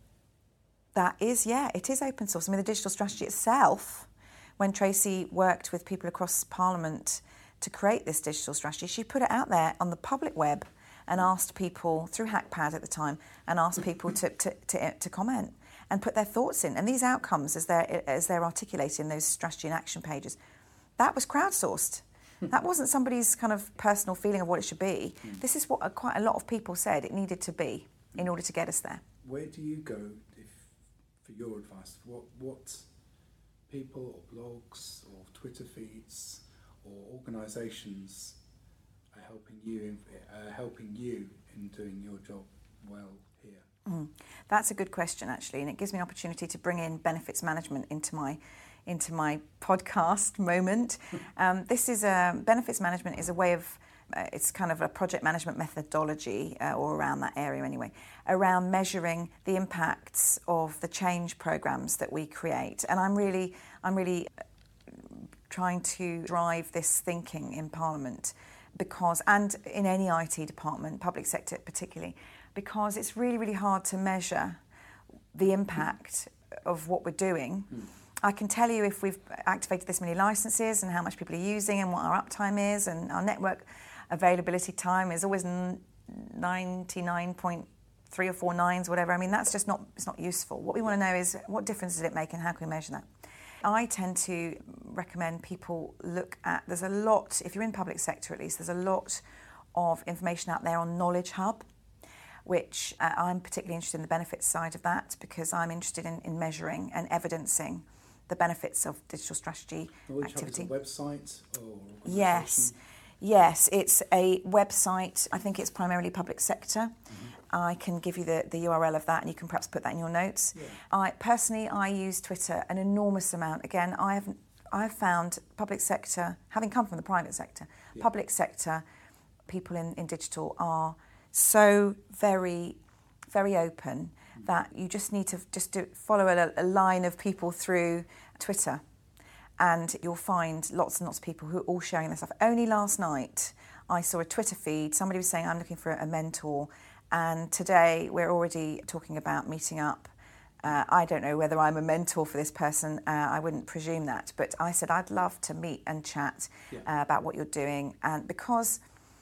that is, yeah, it is open source. I mean, the digital strategy itself, when Tracy worked with people across Parliament to create this digital strategy, she put it out there on the public web and asked people, through Hackpad at the time, and asked people to, to, to, to comment and put their thoughts in. And these outcomes, as they're, as they're articulated in those strategy and action pages, that was crowdsourced. That wasn't somebody's kind of personal feeling of what it should be. Mm. This is what a, quite a lot of people said it needed to be in order to get us there. Where do you go if, for your advice? What, what people or blogs or Twitter feeds or organisations are helping you in, uh, helping you in doing your job well here? Mm. That's a good question, actually, and it gives me an opportunity to bring in benefits management into my into my podcast moment. um, this is a benefits management is a way of uh, it's kind of a project management methodology, uh, or around that area anyway, around measuring the impacts of the change programs that we create. And I'm really I'm really trying to drive this thinking in Parliament, because, and in any I T department, public sector particularly, because it's really, really hard to measure the impact of what we're doing. Mm. I can tell you if we've activated this many licenses and how much people are using and what our uptime is, and our network availability time is always ninety-nine point three or four nines, whatever. I mean, that's just not, it's not useful. What we want to know is what difference does it make and how can we measure that? I tend to recommend people look at, there's a lot, if you're in public sector at least, there's a lot of information out there on Knowledge Hub, which uh, I'm particularly interested in the benefits side of that, because I'm interested in, in measuring and evidencing the benefits of digital strategy Knowledge activity. Hub is a website? Or yes, yes, it's a website. I think it's primarily public sector. Mm-hmm. I can give you the, the U R L of that, and you can perhaps put that in your notes. Yeah. I personally, I use Twitter an enormous amount. Again, I have I've found public sector, having come from the private sector, yeah. public sector people in, in digital are so very, very open mm-hmm. that you just need to just do, follow a, a line of people through Twitter, and you'll find lots and lots of people who are all sharing their stuff. Only last night, I saw a Twitter feed. Somebody was saying, I'm looking for a mentor. And today we're already talking about meeting up. Uh, I don't know whether I'm a mentor for this person. Uh, I wouldn't presume that. But I said I'd love to meet and chat yeah. uh, about what you're doing. And because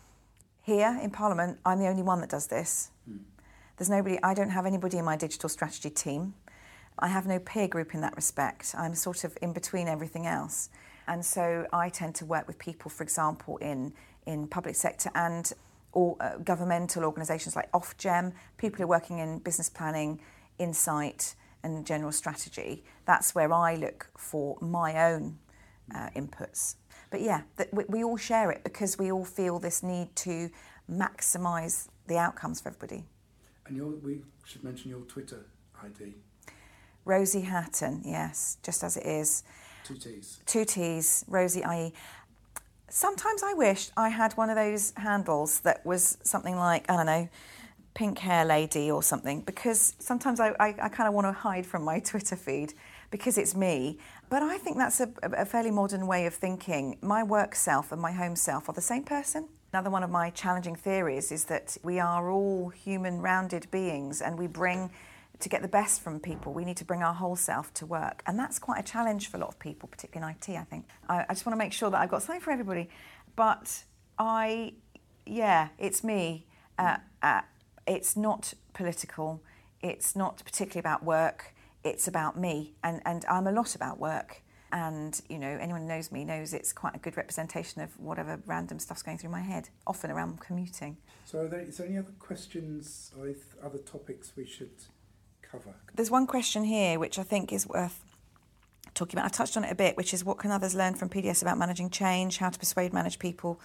here in Parliament, I'm the only one that does this. Mm. There's nobody, I don't have anybody in my digital strategy team. I have no peer group in that respect. I'm sort of in between everything else. And so I tend to work with people, for example, in, in public sector and or uh, governmental organisations like Ofgem, people who are working in business planning, insight and general strategy. That's where I look for my own uh, inputs. But yeah, th- we, we all share it because we all feel this need to maximise the outcomes for everybody. And your, we should mention your Twitter I D. Rosie Hatton, yes, just as it is. Two T's. Two T's, Rosie I E. Sometimes I wish I had one of those handles that was something like, I don't know, pink hair lady or something, because sometimes I, I, I kind of want to hide from my Twitter feed because it's me. But I think that's a, a fairly modern way of thinking. My work self and my home self are the same person. Another one of my challenging theories is that we are all human rounded beings, and we bring, to get the best from people, we need to bring our whole self to work. And that's quite a challenge for a lot of people, particularly in I T, I think. I, I just want to make sure that I've got something for everybody. But I, yeah, it's me. Uh, uh, it's not political. It's not particularly about work. It's about me. And, and I'm a lot about work. And, you know, anyone who knows me knows it's quite a good representation of whatever random stuff's going through my head, often around commuting. So are there, is there any other questions or other topics we should cover? There's one question here which I think is worth talking about. I touched on it a bit, which is what can others learn from P D S about managing change, how to persuade, manage people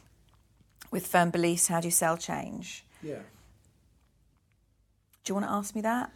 with firm beliefs, how do you sell change? Yeah. Do you want to ask me that?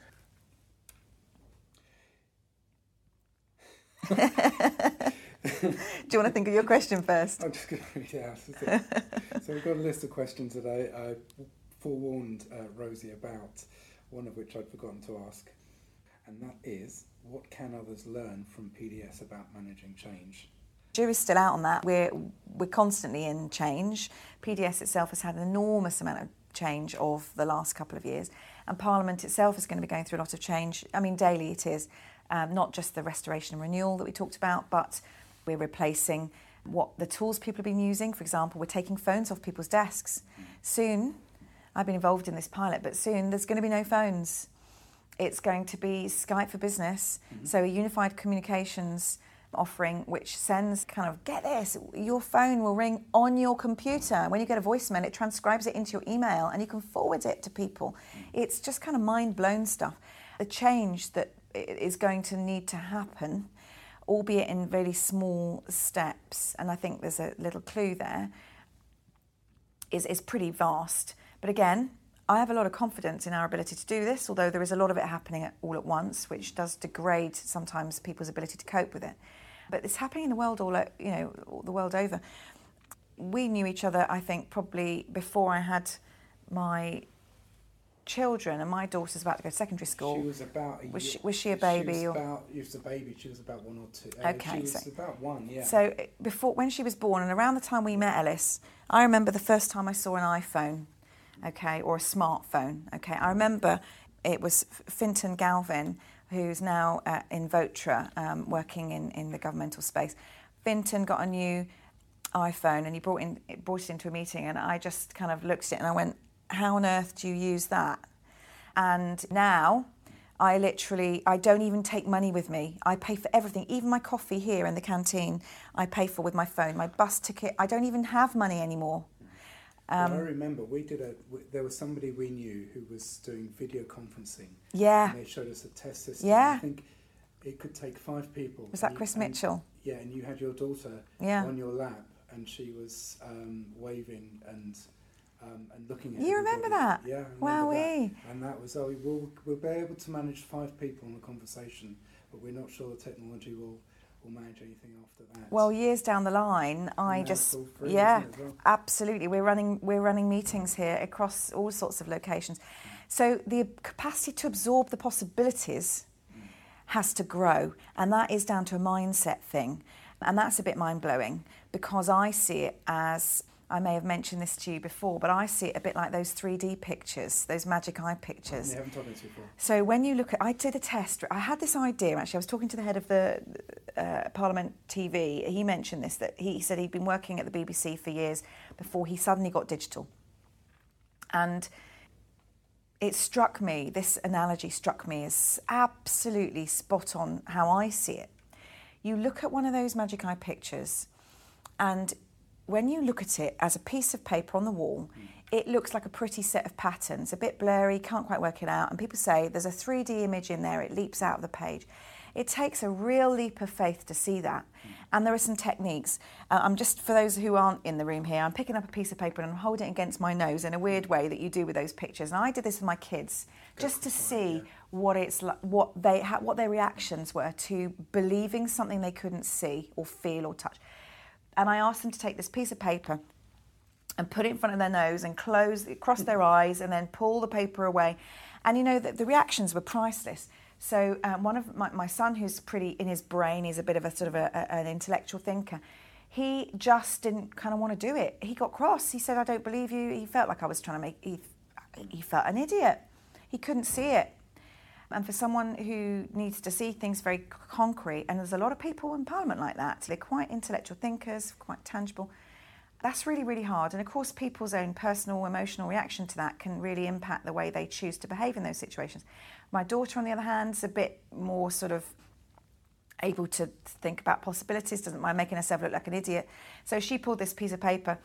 Do you want to think of your question first? I'm just going to read it out. So we've got a list of questions that I, I forewarned uh, Rosie about, one of which I'd forgotten to ask. And that is, what can others learn from P D S about managing change? Jury's still out on that. We're, we're constantly in change. P D S itself has had an enormous amount of change of the last couple of years. And Parliament itself is going to be going through a lot of change. I mean, daily it is. Um, not just the restoration and renewal that we talked about, but we're replacing what the tools people have been using. For example, we're taking phones off people's desks. Soon, I've been involved in this pilot, but soon there's going to be no phones. It's going to be Skype for Business, mm-hmm. so a unified communications offering which sends kind of, get this, your phone will ring on your computer. When you get a voicemail, it transcribes it into your email and you can forward it to people. It's just kind of mind-blown stuff. The change that is going to need to happen, albeit in really small steps, and I think there's a little clue there, is, is pretty vast. But again, I have a lot of confidence in our ability to do this, although there is a lot of it happening at, all at once, which does degrade sometimes people's ability to cope with it. But it's happening in the world all, you know, the world over. We knew each other, I think, probably before I had my children, and my daughter's about to go to secondary school. She was about a year, was she, was she a baby? She was or? about, she was a baby, she was about one or two. Uh, okay. She was so, about one, yeah. So before, when she was born, and around the time we met Ellis, I remember the first time I saw an iPhone. okay, or a smartphone, okay. I remember it was Fintan Galvin, who's now uh, in Votra, um, working in, in the governmental space. Fintan got a new iPhone and he brought in brought it into a meeting, and I just kind of looked at it and I went, how on earth do you use that? And now I literally, I don't even take money with me. I pay for everything, even my coffee here in the canteen, I pay for with my phone. My bus ticket, I don't even have money anymore. Um, well, I remember we did a, we, there was somebody we knew who was doing video conferencing. Yeah. And they showed us a test system. Yeah. I think it could take five people. Was that Chris and, Mitchell? Yeah, and you had your daughter yeah. on your lap and she was um, waving and um, and looking at You everybody. remember that? Yeah, I remember Wowee. that. And that was, oh, we'll, we'll be able to manage five people in a conversation, but we're not sure the technology will... We'll manage anything after that. Well, years down the line, I just free, yeah, well? absolutely. We're running we're running meetings here across all sorts of locations, mm. so the capacity to absorb the possibilities mm. has to grow, and that is down to a mindset thing, and that's a bit mind blowing because I see it as, I may have mentioned this to you before, but I see it a bit like those three D pictures, those magic eye pictures. You haven't told me this before. So when you look at, I did a test, I had this idea actually, I was talking to the head of the uh, Parliament T V, he mentioned this, that he said he'd been working at the B B C for years before he suddenly got digital. And it struck me, this analogy struck me as absolutely spot on how I see it. You look at one of those magic eye pictures and when you look at it as a piece of paper on the wall, mm. it looks like a pretty set of patterns, a bit blurry, can't quite work it out. And people say there's a three D image in there, it leaps out of the page. It takes a real leap of faith to see that. Mm. And there are some techniques. Uh, I'm just, for those who aren't in the room here, I'm picking up a piece of paper and I'm holding it against my nose in a weird way that you do with those pictures. And I did this with my kids just to see yeah. what it's like, what they, ha- what their reactions were to believing something they couldn't see or feel or touch. And I asked them to take this piece of paper and put it in front of their nose and close, cross their eyes and then pull the paper away. And, you know, the, the reactions were priceless. So um, one of my, my son, who's pretty in his brain, he's a bit of a sort of a, a, an intellectual thinker, he just didn't kind of want to do it. He got cross. He said, I don't believe you. He felt like I was trying to make, he, he felt an idiot. He couldn't see it. And for someone who needs to see things very concrete, and there's a lot of people in Parliament like that, they're quite intellectual thinkers, quite tangible, that's really, really hard. And of course, people's own personal, emotional reaction to that can really impact the way they choose to behave in those situations. My daughter, on the other hand, is a bit more sort of able to think about possibilities, doesn't mind making herself look like an idiot. So she pulled this piece of paper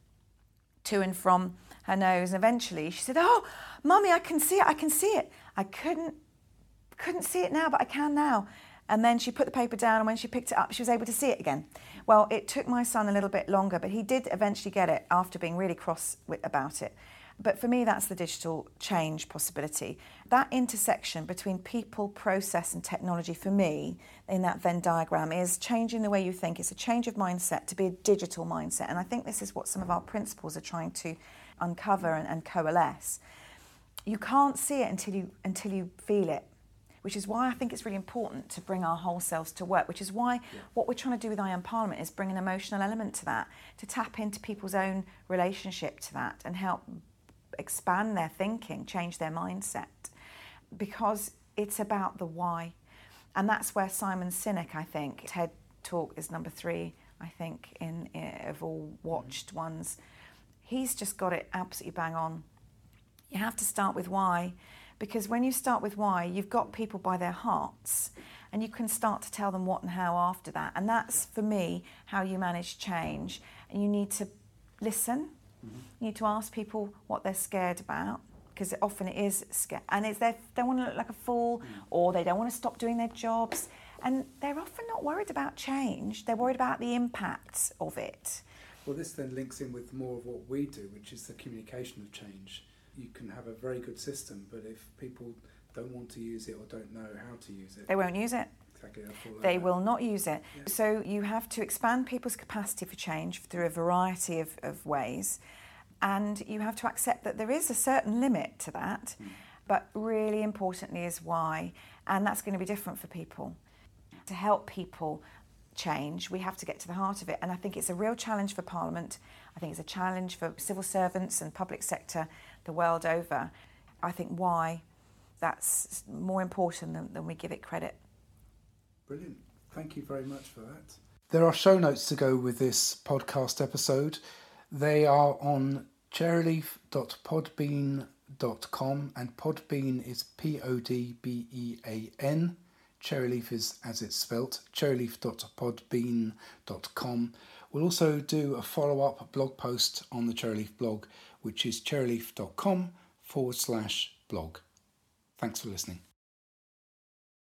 to and from her nose, and eventually she said, oh, Mummy, I can see it, I can see it. I couldn't couldn't see it now, but I can now. And then she put the paper down, and when she picked it up, she was able to see it again. Well, it took my son a little bit longer, but he did eventually get it after being really cross with, about it. But for me, that's the digital change possibility. That intersection between people, process and technology, for me, in that Venn diagram, is changing the way you think. It's a change of mindset to be a digital mindset. And I think this is what some of our principles are trying to uncover and, and coalesce. You can't see it until you until you feel it, which is why I think it's really important to bring our whole selves to work, which is why yeah. what we're trying to do with I Am Parliament is bring an emotional element to that, to tap into people's own relationship to that and help expand their thinking, change their mindset, because it's about the why. And that's where Simon Sinek, I think, TED Talk is number three, I think, in, in of all watched mm-hmm. ones. He's just got it absolutely bang on. You have to start with why, because when you start with why, you've got people by their hearts and you can start to tell them what and how after that. And that's, for me, how you manage change. And you need to listen. Mm-hmm. You need to ask people what they're scared about, because often it is scared. And it's they don't want to look like a fool, mm-hmm. or they don't want to stop doing their jobs. And they're often not worried about change. They're worried about the impacts of it. Well, this then links in with more of what we do, which is the communication of change. You can have a very good system, but if people don't want to use it or don't know how to use it, they won't use it. Exactly, they will not use it. Yeah. So you have to expand people's capacity for change through a variety of, of ways, and you have to accept that there is a certain limit to that, mm. but really importantly is why, and that's going to be different for people. To help people change, we have to get to the heart of it, and I think it's a real challenge for Parliament. I think it's a challenge for civil servants and public sector, the the world over. I think why that's more important than, than we give it credit. Brilliant. Thank you very much for that. There are show notes to go with this podcast episode. They are on cherryleaf dot podbean dot com, and Podbean is P O D B E A N. Cherryleaf is as it's spelt, cherryleaf dot podbean dot com. We'll also do a follow-up blog post on the Cherryleaf blog, which is cherryleaf dot com forward slash blog. Thanks for listening.